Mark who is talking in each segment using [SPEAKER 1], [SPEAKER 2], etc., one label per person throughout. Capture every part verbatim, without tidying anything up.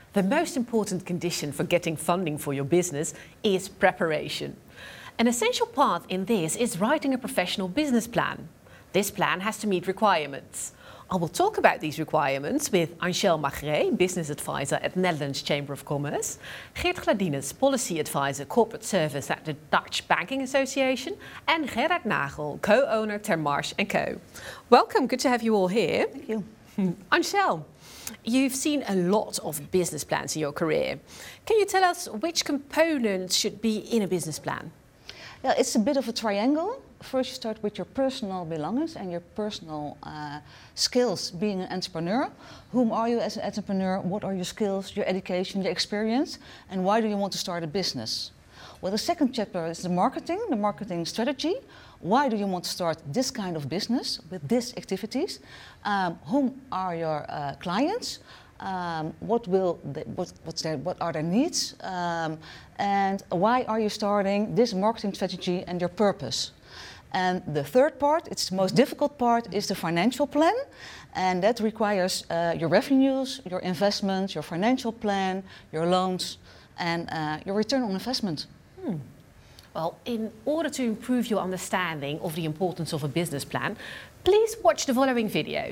[SPEAKER 1] The most important condition for getting funding for your business is preparation. An essential part in this is writing a professional business plan. This plan has to meet requirements. I will talk about these requirements with Angel Magret, Business Advisor at Netherlands Chamber of Commerce, Geert Gladines, Policy Advisor Corporate Service at the Dutch Banking Association, and Gerard Nagel, co-owner Termarsh and Co. Welcome, good to have you all here.
[SPEAKER 2] Thank you.
[SPEAKER 1] Angel, you've seen a lot of business plans in your career. Can you tell us which components should be in a business plan?
[SPEAKER 2] Yeah, it's a bit of a triangle. First you start with your personal belongings and your personal uh, skills being an entrepreneur. Whom are you as an entrepreneur? What are your skills, your education, your experience? And why do you want to start a business? Well, the second chapter is the marketing, the marketing strategy. Why do you want to start this kind of business with these activities? Um, whom are your uh, clients? Um, what will they, what, what's their, what are their needs? Um, and why are you starting this marketing strategy and your purpose? And the third part, it's the most difficult part, is the financial plan. And that requires uh, your revenues, your investments, your financial plan, your loans, and uh, your return on investment.
[SPEAKER 1] Hmm. Well, in order to improve your understanding of the importance of a business plan, please watch the following video.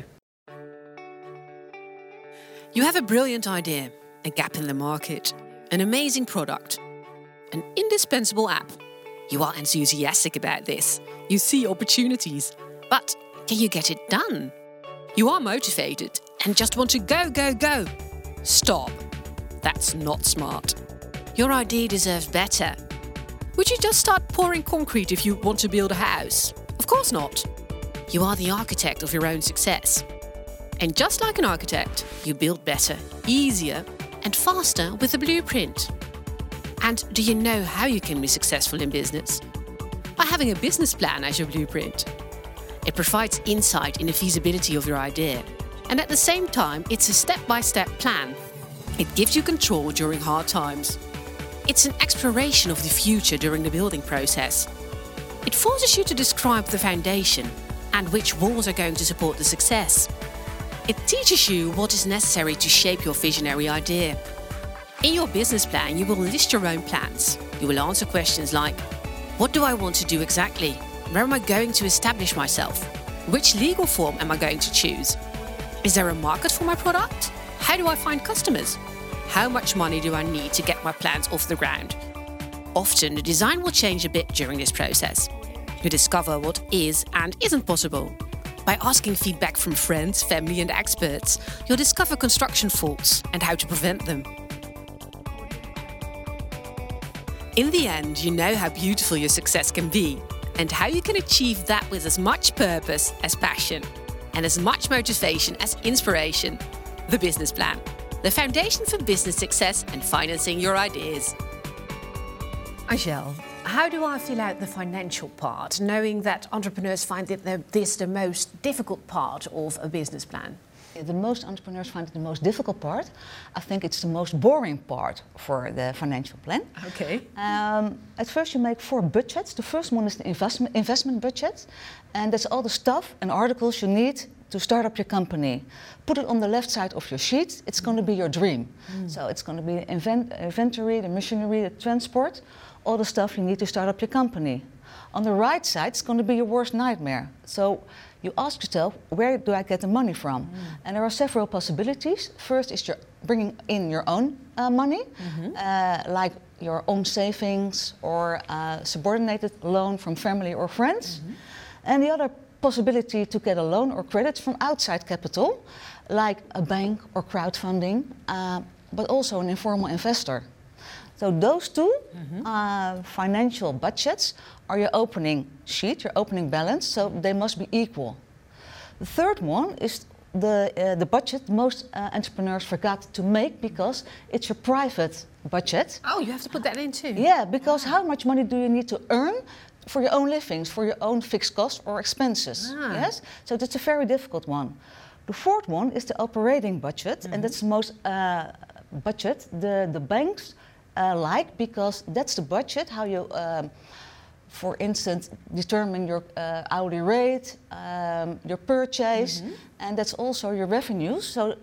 [SPEAKER 3] You have a brilliant idea, a gap in the market, an amazing product, an indispensable app. You are enthusiastic about this. You see opportunities. But can you get it done? You are motivated and just want to go, go, go. Stop. That's not smart. Your idea deserves better. Would you just start pouring concrete if you want to build a house? Of course not. You are the architect of your own success. And just like an architect, you build better, easier and faster with a blueprint. And do you know how you can be successful in business? By having a business plan as your blueprint. It provides insight in the feasibility of your idea. And at the same time, it's a step-by-step plan. It gives you control during hard times. It's an exploration of the future during the building process. It forces you to describe the foundation and which walls are going to support the success. It teaches you what is necessary to shape your visionary idea. In your business plan, you will list your own plans. You will answer questions like, what do I want to do exactly? Where am I going to establish myself? Which legal form am I going to choose? Is there a market for my product? How do I find customers? How much money do I need to get my plans off the ground? Often, the design will change a bit during this process. You discover what is and isn't possible. By asking feedback from friends, family and experts, you'll discover construction faults and how to prevent them. In the end, you know how beautiful your success can be and how you can achieve that with as much purpose as passion and as much motivation as inspiration. The business plan, the foundation for business success and financing your ideas.
[SPEAKER 1] Angel, how do I fill out the financial part, knowing that entrepreneurs find it the, this the most difficult part of a business plan?
[SPEAKER 2] The most entrepreneurs find it the most difficult part. I think it's the most boring part for the financial plan.
[SPEAKER 1] Okay.
[SPEAKER 2] Um, at first you make four budgets. The first one is the investment, investment budget. And that's all the stuff and articles you need to start up your company. Put it on the left side of your sheet. It's going to be your dream. Mm. So it's going to be the invent inventory, the machinery, the transport, all the stuff you need to start up your company. On the right side, it's going to be your worst nightmare. So you ask yourself, where do I get the money from? Mm. And there are several possibilities. First is your bringing in your own uh, money, mm-hmm. uh, like your own savings or uh, subordinated loan from family or friends. Mm-hmm. And the other possibility to get a loan or credit from outside capital, like a bank or crowdfunding, uh, but also an informal investor. So those two mm-hmm. uh, financial budgets are your opening sheet, your opening balance, so they must be equal. The third one is the, uh, the budget most uh, entrepreneurs forgot to make because it's your private budget.
[SPEAKER 1] Oh, you have to put that in too?
[SPEAKER 2] Yeah, because how much money do you need to earn for your own livings, for your own fixed costs or expenses? Ah. Yes, so that's a very difficult one. The fourth one is the operating budget, mm-hmm. and that's the most uh, budget the, the banks Uh, like, because that's the budget, how you, um, for instance, determine your uh, hourly rate, um, your purchase, mm-hmm. and that's also your revenues. So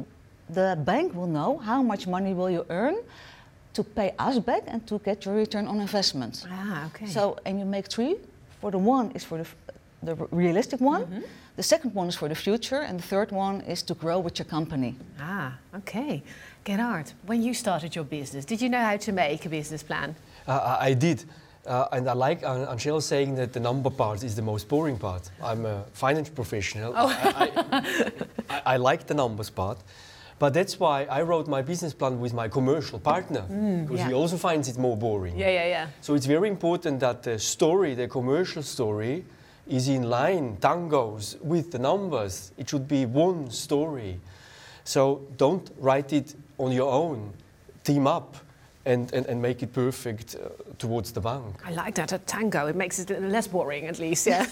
[SPEAKER 2] the bank will know how much money will you earn to pay us back and to get your return on investment.
[SPEAKER 1] Ah, okay.
[SPEAKER 2] So, and you make three. For the one is for the, f- the r- realistic one.
[SPEAKER 1] Mm-hmm.
[SPEAKER 2] The second one is for the future, and the third one is to grow with your company.
[SPEAKER 1] Ah, okay. Gerard, when you started your business, did you know how to make a business plan?
[SPEAKER 4] Uh, I I did. Uh, and I like uh, Angel saying that the number part is the most boring part. I'm a finance professional.
[SPEAKER 1] Oh.
[SPEAKER 4] I, I, I, I like the numbers part. But that's why I wrote my business plan with my commercial partner, because
[SPEAKER 1] yeah.
[SPEAKER 4] he also finds it more boring.
[SPEAKER 1] Yeah, yeah, yeah.
[SPEAKER 4] So it's very important that the story, the commercial story, is in line, tangos with the numbers. It should be one story. So don't write it on your own. Team up and, and, and make it perfect uh, towards the bank.
[SPEAKER 1] I like that, a tango. It makes it less boring, at least, yeah.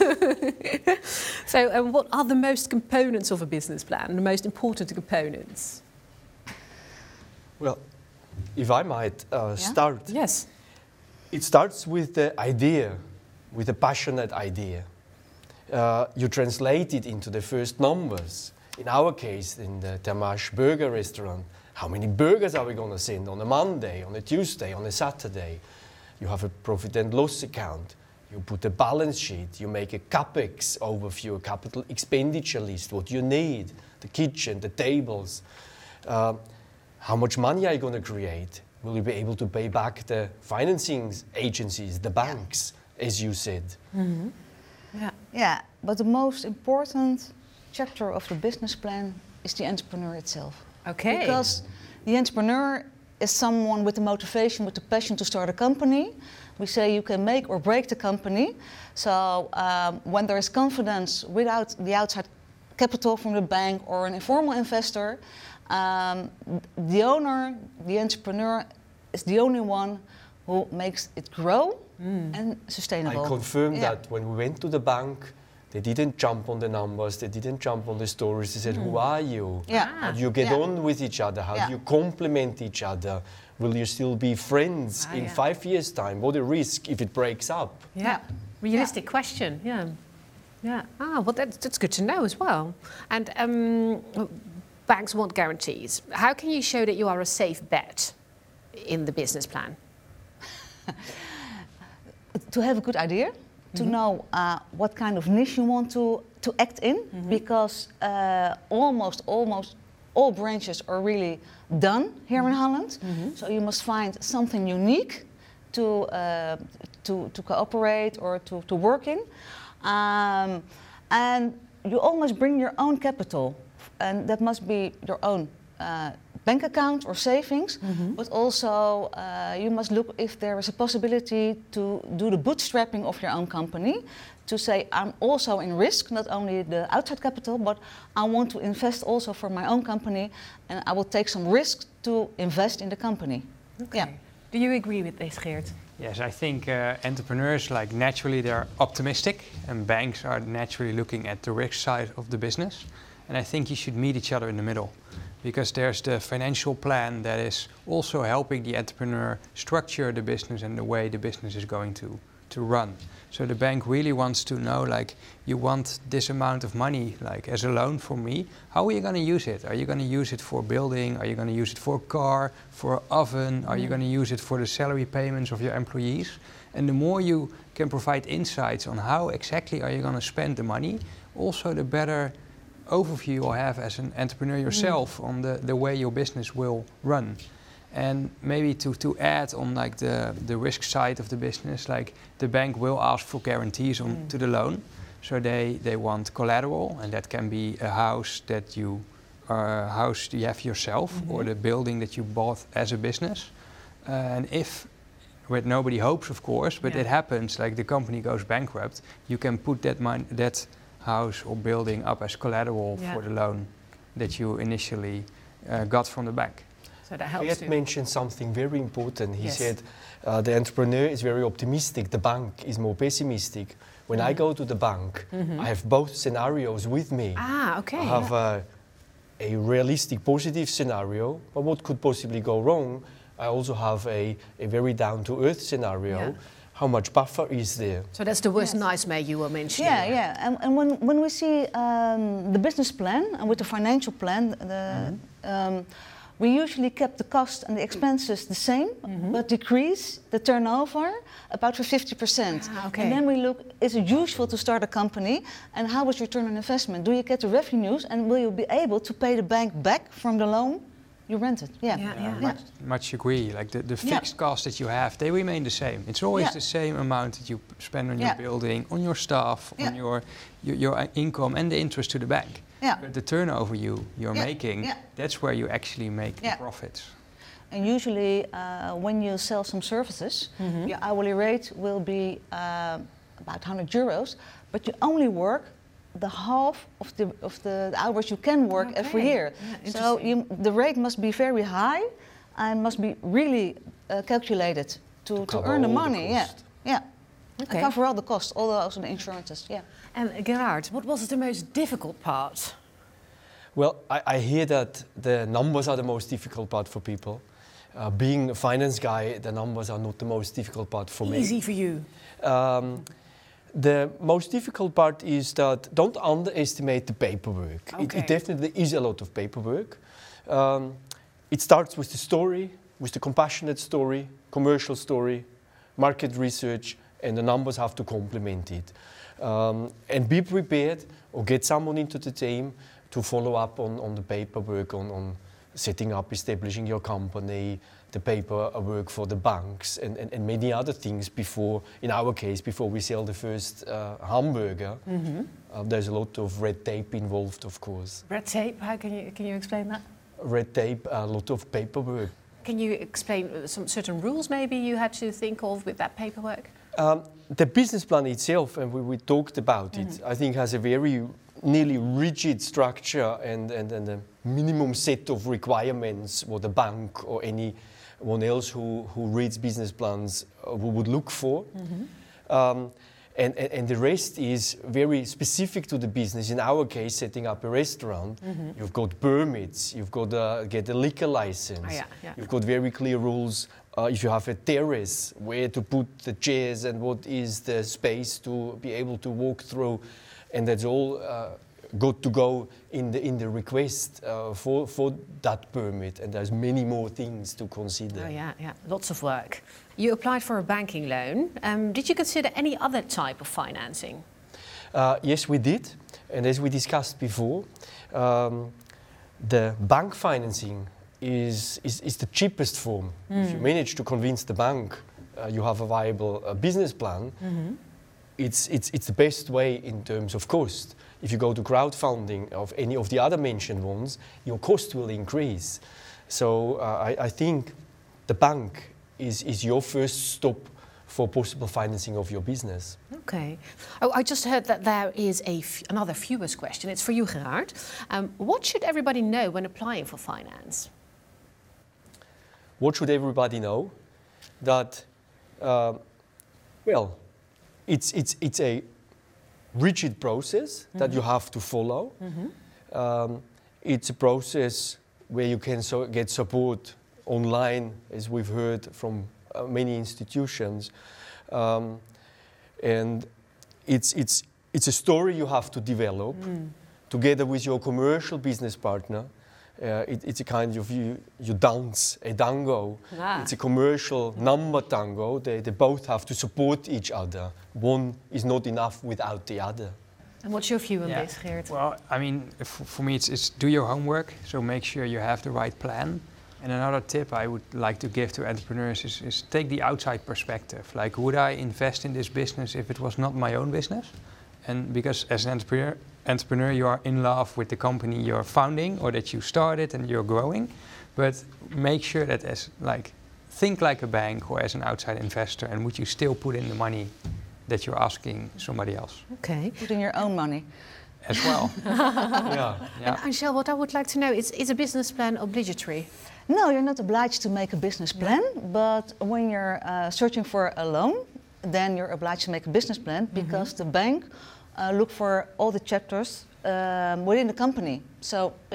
[SPEAKER 1] So um, what are the most components of a business plan, the most important components?
[SPEAKER 4] Well, if I might uh,
[SPEAKER 2] Yeah?
[SPEAKER 4] start,
[SPEAKER 1] Yes.
[SPEAKER 4] it starts with the idea, with a passionate idea. Uh, you translate it into the first numbers. In our case, in the Tamash Burger Restaurant, how many burgers are we going to send on a Monday, on a Tuesday, on a Saturday? You have a profit and loss account. You put a balance sheet. You make a CapEx overview, a capital expenditure list, what you need, the kitchen, the tables. Uh, how much money are you going to create? Will you be able to pay back the financing agencies, the banks, as you said?
[SPEAKER 1] Mm-hmm. Yeah.
[SPEAKER 2] Yeah, but the most important chapter of the business plan is the entrepreneur itself.
[SPEAKER 1] Okay.
[SPEAKER 2] Because the entrepreneur is someone with the motivation, with the passion to start a company. We say you can make or break the company. So um, when there is confidence without the outside capital from the bank or an informal investor, um, the owner, the entrepreneur, is the only one who makes it grow mm. and sustainable.
[SPEAKER 4] I confirm
[SPEAKER 2] Yeah.
[SPEAKER 4] that when we went to the bank, they didn't jump on the numbers, they didn't jump on the stories. They said,
[SPEAKER 2] Mm.
[SPEAKER 4] who are you?
[SPEAKER 2] Yeah.
[SPEAKER 4] How do you get
[SPEAKER 2] Yeah.
[SPEAKER 4] on with each other? How
[SPEAKER 2] Yeah.
[SPEAKER 4] do you complement each other? Will you still be friends
[SPEAKER 1] Ah,
[SPEAKER 4] in
[SPEAKER 1] yeah.
[SPEAKER 4] five years' time? What a risk if it breaks up.
[SPEAKER 1] Yeah.
[SPEAKER 2] Yeah.
[SPEAKER 1] Realistic question, yeah. Yeah. Ah, well, that's, that's good to know as well. And um, banks want guarantees. How can you show that you are a safe bet in the business plan?
[SPEAKER 2] To have a good idea, to
[SPEAKER 1] Mm-hmm.
[SPEAKER 2] know uh, what kind of niche you want to, to act in,
[SPEAKER 1] Mm-hmm.
[SPEAKER 2] because uh, almost, almost all branches are really done here in Holland.
[SPEAKER 1] Mm-hmm.
[SPEAKER 2] So you must find something unique to, uh, to, to cooperate or to, to work in. Um, and you almost bring your own capital, and that must be your own uh, bank account or savings,
[SPEAKER 1] Mm-hmm.
[SPEAKER 2] but also uh, you must look if there is a possibility to do the bootstrapping of your own company, to say I'm also in risk, not only the outside capital, but I want to invest also for my own company, and I will take some risk to invest in the company.
[SPEAKER 1] Okay.
[SPEAKER 2] Yeah.
[SPEAKER 1] Do you agree with this, Geert?
[SPEAKER 5] Yes, I think uh, entrepreneurs, like naturally they're optimistic, and banks are naturally looking at the risk side of the business. And I think you should meet each other in the middle, because there's the financial plan that is also helping the entrepreneur structure the business and the way the business is going to, to run. So the bank really wants to know, like, you want this amount of money, like, as a loan from me. How are you going to use it? Are you going to use it for building? Are you going to use it for a car, for an oven? Are you going to use it for the salary payments of your employees? And the more you can provide insights on how exactly are you going to spend the money, also the better overview you'll have as an entrepreneur yourself mm. on the, the way your business will run. And maybe to, to add on, like, the, the risk side of the business, like, the bank will ask for guarantees on mm. to the loan. So they, they want collateral, and that can be a house that you uh, house you have yourself mm-hmm. or the building that you bought as a business. Uh, and if, what nobody hopes of course, but
[SPEAKER 1] yeah.
[SPEAKER 5] it happens, like the company goes bankrupt, you can put that mon that house or building up as collateral
[SPEAKER 1] yeah.
[SPEAKER 5] for the loan that you initially uh, got from the bank.
[SPEAKER 1] So that helps
[SPEAKER 4] Geert
[SPEAKER 1] too.
[SPEAKER 4] mentioned something very important. He
[SPEAKER 1] Yes.
[SPEAKER 4] said uh, the entrepreneur is very optimistic, the bank is more pessimistic. When
[SPEAKER 1] Mm.
[SPEAKER 4] I go to the bank,
[SPEAKER 1] Mm-hmm.
[SPEAKER 4] I have both scenarios with me.
[SPEAKER 1] Ah, okay.
[SPEAKER 4] I have uh, a realistic positive scenario, but what could possibly go wrong? I also have a, a very down-to-earth scenario.
[SPEAKER 1] Yeah.
[SPEAKER 4] how much buffer is there.
[SPEAKER 1] So that's the worst
[SPEAKER 2] Yes.
[SPEAKER 1] nightmare you were mentioning.
[SPEAKER 2] Yeah, yeah. And, and when, when we see um, the business plan and with the financial plan, the, um, we usually kept the cost and the expenses the same, but decrease the turnover about for fifty percent.
[SPEAKER 1] Ah, okay.
[SPEAKER 2] And then we look, is it useful to start a company and how is return on investment? Do you get the revenues and will you be able to pay the bank back from the loan you rented? Yeah.
[SPEAKER 1] Yeah, yeah.
[SPEAKER 2] Yeah.
[SPEAKER 5] Much agree. Like the, the
[SPEAKER 2] Yeah.
[SPEAKER 5] fixed costs that you have, they remain the same. It's always
[SPEAKER 2] Yeah.
[SPEAKER 5] the same amount that you p- spend on
[SPEAKER 2] Yeah.
[SPEAKER 5] your building, on your staff,
[SPEAKER 2] Yeah.
[SPEAKER 5] on your, your your uh, income and the interest to the bank.
[SPEAKER 2] Yeah.
[SPEAKER 5] But the turnover you you're
[SPEAKER 2] Yeah.
[SPEAKER 5] making,
[SPEAKER 2] Yeah.
[SPEAKER 5] that's where you actually make
[SPEAKER 2] Yeah.
[SPEAKER 5] the profits.
[SPEAKER 2] And usually, uh, when you sell some services, your hourly rate will be uh, about one hundred euros, but you only work the half of the of the hours you can work every
[SPEAKER 1] Okay.
[SPEAKER 2] year.
[SPEAKER 1] Yeah,
[SPEAKER 2] so
[SPEAKER 1] interesting.
[SPEAKER 2] you, the rate must be very high, and must be really uh, calculated to, to,
[SPEAKER 4] cover
[SPEAKER 2] earn the
[SPEAKER 4] all the
[SPEAKER 2] money. Yeah,
[SPEAKER 4] cost.
[SPEAKER 2] yeah.
[SPEAKER 1] Okay.
[SPEAKER 2] And cover all the costs, all the, also the insurances. Yeah.
[SPEAKER 1] And uh, Gerard, what was the most difficult part?
[SPEAKER 4] Well, I, I hear that the numbers are the most difficult part for people. Uh, being a finance guy, the numbers are not the most difficult part for me.
[SPEAKER 1] Easy for you.
[SPEAKER 4] Um, the most difficult part is that don't underestimate the paperwork. It,
[SPEAKER 1] Okay.
[SPEAKER 4] it definitely is a lot of paperwork. Um, it starts with the story, with the compassionate story, commercial story, market research, and the numbers have to complement it. Um, and be prepared or get someone into the team to follow up on, on the paperwork, on, on setting up, establishing your company, the paperwork for the banks, and, and, and many other things before, in our case, before we sell the first uh, hamburger.
[SPEAKER 1] Mm-hmm.
[SPEAKER 4] Uh, there's a lot of red tape involved, of course.
[SPEAKER 1] Red tape, how can you, can you explain that?
[SPEAKER 4] Red tape, a lot of paperwork.
[SPEAKER 1] Can you explain uh, some certain rules maybe you had to think of with that paperwork?
[SPEAKER 4] Um, the business plan itself, and we, we talked about it, I think has a very nearly rigid structure and, and, and a minimum set of requirements what a bank or anyone else who, who reads business plans uh, would look for. Um, and, and, and the rest is very specific to the business. In our case, setting up a restaurant, you've got permits, you've got to get a liquor license,
[SPEAKER 1] Ah, yeah, yeah.
[SPEAKER 4] you've got very clear rules. Uh, if you have a terrace, where to put the chairs and what is the space to be able to walk through, and that's all uh, got to go in the in the request uh, for for that permit. And there's many more things to consider.
[SPEAKER 1] Oh yeah, yeah, lots of work. You applied for a banking loan. Um, did you consider any other type of financing?
[SPEAKER 4] Uh, yes, we did, and as we discussed before, um, the bank financing is, is, is the cheapest form. If you manage to convince the bank uh, you have a viable uh, business plan, it's, it's, it's the best way in terms of cost. If you go to crowdfunding of any of the other mentioned ones, your cost will increase. So uh, I, I think the bank is, is your first stop for possible financing of your business.
[SPEAKER 1] Okay. Oh, I just heard that there is a f another viewer's question. It's for you, Gerard. Um, what should everybody know when applying for finance?
[SPEAKER 4] What should everybody know? That, uh, well, it's, it's, it's a rigid process that you have to follow. Um, it's a process where you can so get support online, as we've heard from uh, many institutions. Um, and it's, it's, it's a story you have to develop together with your commercial business partner. Uh, it, it's a kind of, you, you dance a tango.
[SPEAKER 1] Ah.
[SPEAKER 4] It's a commercial number tango. They, they both have to support each other. One is not enough without the other.
[SPEAKER 1] And what's your view on
[SPEAKER 5] Yeah.
[SPEAKER 1] this, Gerard?
[SPEAKER 5] Well, I mean, f for me, it's, it's do your homework. So make sure you have the right plan. And another tip I would like to give to entrepreneurs is, is take the outside perspective. Like, would I invest in this business if it was not my own business? And because as an entrepreneur, entrepreneur, you are in love with the company you're founding or that you started and you're growing. But make sure that as like, think like a bank or as an outside investor, and would you still put in the money that you're asking somebody else
[SPEAKER 1] Okay.
[SPEAKER 2] Put in your own money.
[SPEAKER 5] as well?
[SPEAKER 4] Yeah.
[SPEAKER 5] Yeah.
[SPEAKER 1] And Angel, what I would like to know is, is a business plan obligatory?
[SPEAKER 2] No, you're not obliged to make a business plan, but when you're uh, searching for a loan, then you're obliged to make a business plan because the bank uh, look for all the chapters um, within the company. So yeah,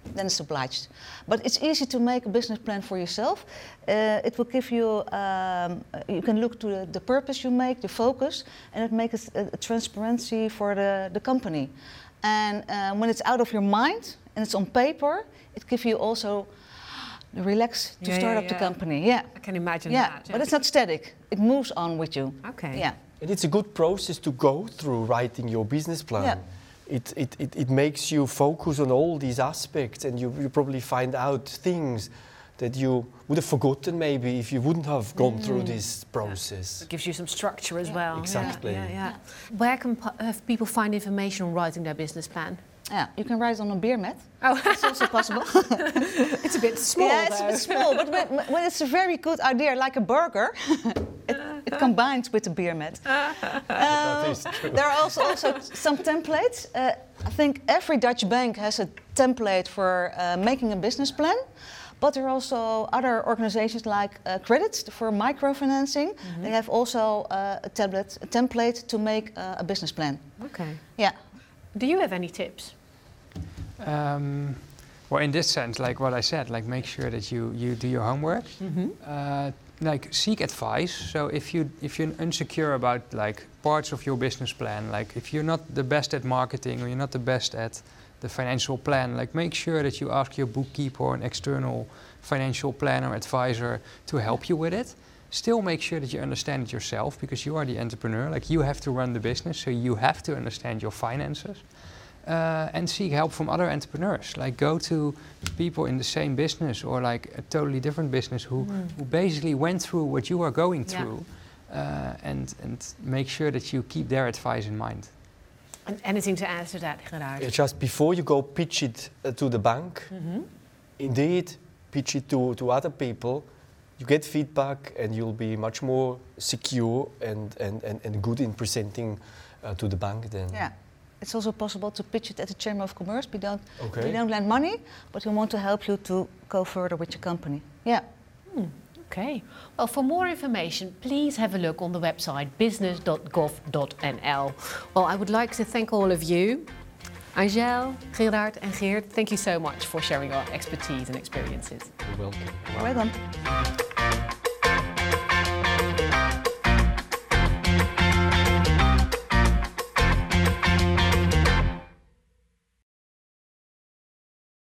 [SPEAKER 2] then it's obliged. But it's easy to make a business plan for yourself. Uh, it will give you, um, you can look to the, the purpose you make, the focus, and it makes a, a transparency for the, the company. And uh, when it's out of your mind and it's on paper, it gives you also the relax to
[SPEAKER 1] Yeah,
[SPEAKER 2] start
[SPEAKER 1] yeah,
[SPEAKER 2] up the
[SPEAKER 1] yeah.
[SPEAKER 2] company. Yeah,
[SPEAKER 1] I can imagine
[SPEAKER 2] yeah.
[SPEAKER 1] that.
[SPEAKER 2] But it's not static. It moves on with you.
[SPEAKER 1] Okay.
[SPEAKER 2] Yeah.
[SPEAKER 4] And it's a good process to go through writing your business plan.
[SPEAKER 2] Yeah.
[SPEAKER 4] It, it, it, it makes you focus on all these aspects, and you, you probably find out things that you would have forgotten maybe if you wouldn't have gone mm. through this process.
[SPEAKER 1] It gives you some structure as well.
[SPEAKER 4] Exactly.
[SPEAKER 1] Yeah, yeah, yeah. Where can po- uh, people find information on writing their business plan?
[SPEAKER 2] Yeah, you can write it on a beer mat.
[SPEAKER 1] Oh,
[SPEAKER 2] that's also possible.
[SPEAKER 1] It's a bit small.
[SPEAKER 2] Yeah, it's
[SPEAKER 1] though.
[SPEAKER 2] a bit small, but when, when it's a very good idea, like a burger, it, it combines with the beer mat.
[SPEAKER 4] That
[SPEAKER 2] Um,
[SPEAKER 4] is true.
[SPEAKER 2] there are also, also some templates. Uh, I think every Dutch bank has a template for uh, making a business plan. But there are also other organizations like uh, Credits for microfinancing. Mm-hmm. They have also uh, a tablet, a template to make uh, a business plan.
[SPEAKER 1] Okay.
[SPEAKER 2] Yeah.
[SPEAKER 1] Do you have any tips?
[SPEAKER 5] Um, well, in this sense, like what I said, like make sure that you, you do your homework.
[SPEAKER 1] Mm-hmm.
[SPEAKER 5] Uh, like seek advice. So if you if you're insecure about like parts of your business plan, like if you're not the best at marketing or you're not the best at the financial plan, like make sure that you ask your bookkeeper or an external financial planner advisor to help you with it. Still make sure that you understand it yourself, because you are the entrepreneur. Like you have to run the business, so you have to understand your finances. Uh, and seek help from other entrepreneurs. Like go to people in the same business or like a totally different business who,
[SPEAKER 1] Mm.
[SPEAKER 5] who basically went through what you are going
[SPEAKER 1] Yeah.
[SPEAKER 5] through, uh, and and make sure that you keep their advice in mind.
[SPEAKER 1] And anything to add to that, Gerard?
[SPEAKER 4] Yeah, just before you go pitch it uh, to the bank,
[SPEAKER 1] Mm-hmm.
[SPEAKER 4] indeed pitch it to, to other people, you get feedback and you'll be much more secure and, and, and, and good in presenting uh, to the bank then.
[SPEAKER 2] Yeah. It's also possible to pitch it at the Chamber of Commerce. We don't,
[SPEAKER 4] Okay.
[SPEAKER 2] we don't lend money, but we want to help you to go further with your company. Yeah.
[SPEAKER 1] Hmm, okay. Well, for more information, please have a look on the website business dot gov dot n l. Well, I would like to thank all of you. Angel, Gerard and Geert, thank you so much for sharing your expertise and experiences.
[SPEAKER 4] You're welcome.
[SPEAKER 2] Well done.